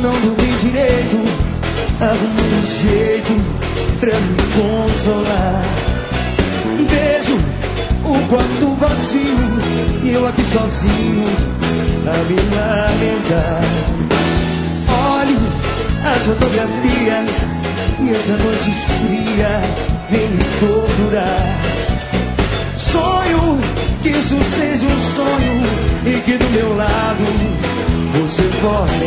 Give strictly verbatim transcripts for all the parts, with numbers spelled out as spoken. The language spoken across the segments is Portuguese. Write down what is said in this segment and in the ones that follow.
não dormi direito, arrumo um jeito pra me consolar. Beijo o quarto vazio e eu aqui sozinho a me lamentar. Olho as fotografias e essa noite fria vem me torturar. Sonho que isso seja um sonho e que do meu lado você possa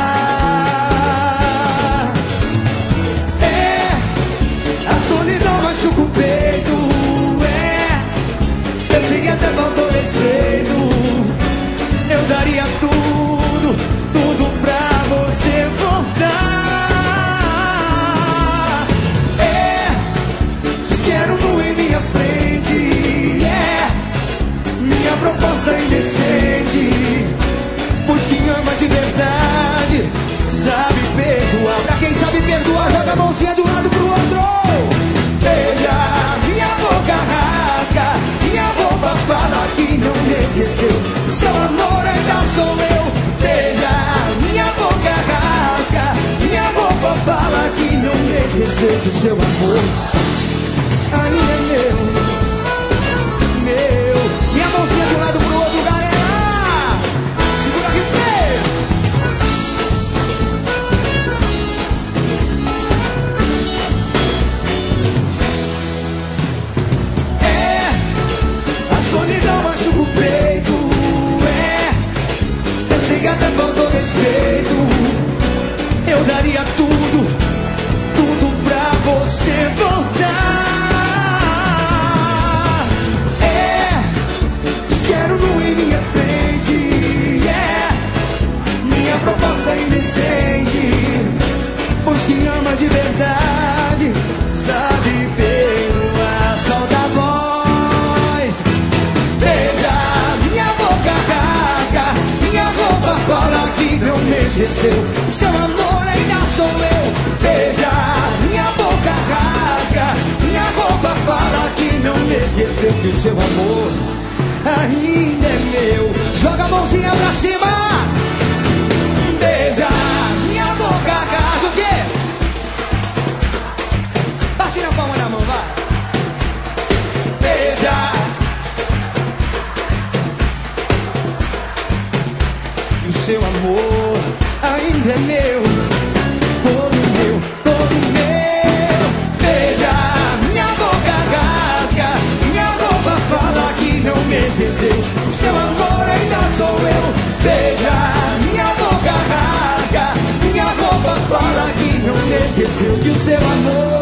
estar. É, a solidão machuca o peito. É, eu sei que até faltou respeito. Eu daria tudo, tudo pra você voltar. É, quero nu em minha frente. É, minha proposta é indecente, pois quem ama de verdade sabe perdoar. Pra quem sabe perdoar, joga a mãozinha de um lado pro outro. Beija, minha boca rasga, minha boca fala que não me esqueceu. Seu amor ainda sou eu. Beija, minha boca rasga, minha boca fala que não me esqueceu. Que o seu amor ainda é meu, meu. Minha mãozinha de um lado pro outro, galera. Segura aqui, play. É, a solidão machuca o peito. É, eu sei que até faltou respeito. Eu daria tudo, tudo pra você voltar. É, quero nu em minha frente. É, minha proposta é indecente, pois quem ama de verdade sabe perdoar. Solta a voz. Beija, minha boca rasga, minha roupa fala que não me esqueceu. Seu amor ainda sou eu. Beija, minha boca rasga, minha roupa fala que não me esqueceu. Que o seu amor ainda é meu. Joga a mãozinha pra cima. Beija, minha boca rasga. O quê? Bate na palma da mão, vai. Beija. O seu amor ainda é meu, todo meu, todo meu. Beija, minha boca rasga, minha roupa fala que não me esqueceu. O seu amor ainda sou eu. Beija, minha boca rasga, minha roupa fala que não me esqueceu. Que o seu amor